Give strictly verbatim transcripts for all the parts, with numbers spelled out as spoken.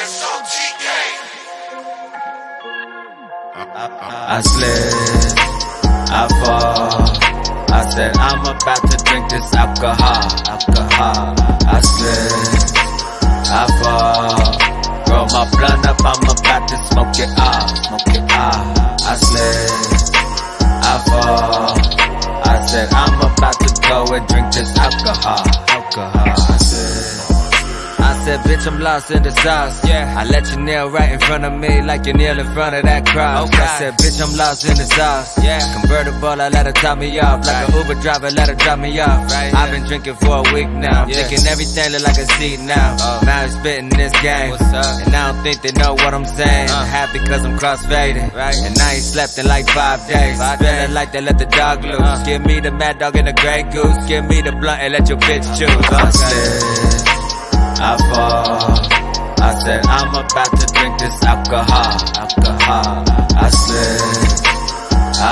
I slip, I fall. I said I'm about to drink this alcohol, alcohol. I slip, I fall. Roll my blunt up, I'm about to smoke it off, smoke it off. I slip, I fall. I said I'm about to go and drink this alcohol, alcohol. I said, I said, bitch, I'm lost in the sauce. Yeah, I let you kneel right in front of me like you kneel in front of that cross. Okay. I said, bitch, I'm lost in the sauce. Yeah, convertible, I let her top me off. Like right. An Uber driver, let her drop me off. Right, yeah. I've been drinking for a week now. Yeah. Thinking everything look like a seat now. Oh. Now I'm spitting this game. What's up? And I don't think they know what I'm saying. Uh. Happy cause I'm crossfaded. Right. And I ain't slept in like five days. Five Feeling days. Like they let the dog loose. Uh. Give me the mad dog and the Grey Goose. Give me the blunt and let your bitch choose. I said, I fall. I said I'm about to drink this alcohol, alcohol. I said I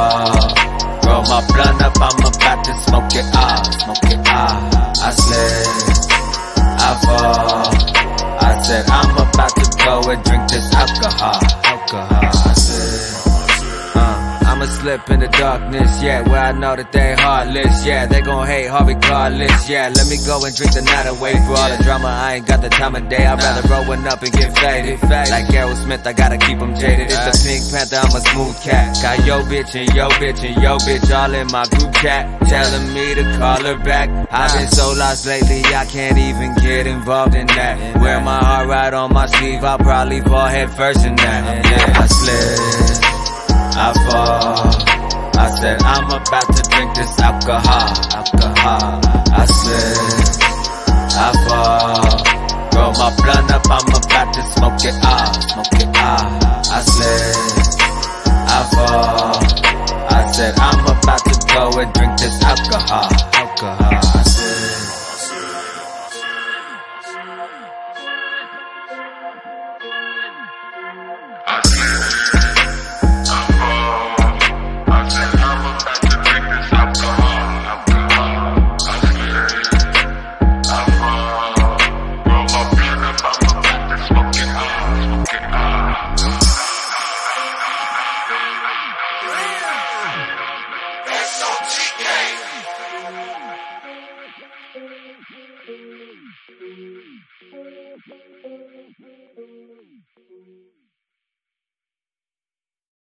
fall. Roll my blunt up, I'm about to smoke it off, smoke it off. I said I fall. I said I'm about to go and drink this alcohol, alcohol. I said uh, I'ma slip in the darkness, yeah, where I know that they heartless, yeah, they gon' hate hard regardless, yeah, let me go and drink the night away for all the drama, I ain't got the time of day, I'd rather roll one up and get faded, like Aerosmith, I gotta keep them jaded, it's the Pink Panther, I'm a smooth cat, got yo bitch and yo bitch and yo bitch all in my group chat, telling me to call her back, I've been so lost lately, I can't even get involved in that, wear my heart right on my sleeve, I'll probably fall head first in that, yeah, I slip, I fall. I said I'm about to drink this alcohol, alcohol. I said I fall. Roll my blunt up, I'm about to smoke it off, smoke it off. I said I fall. I said I'm about to go and drink this alcohol.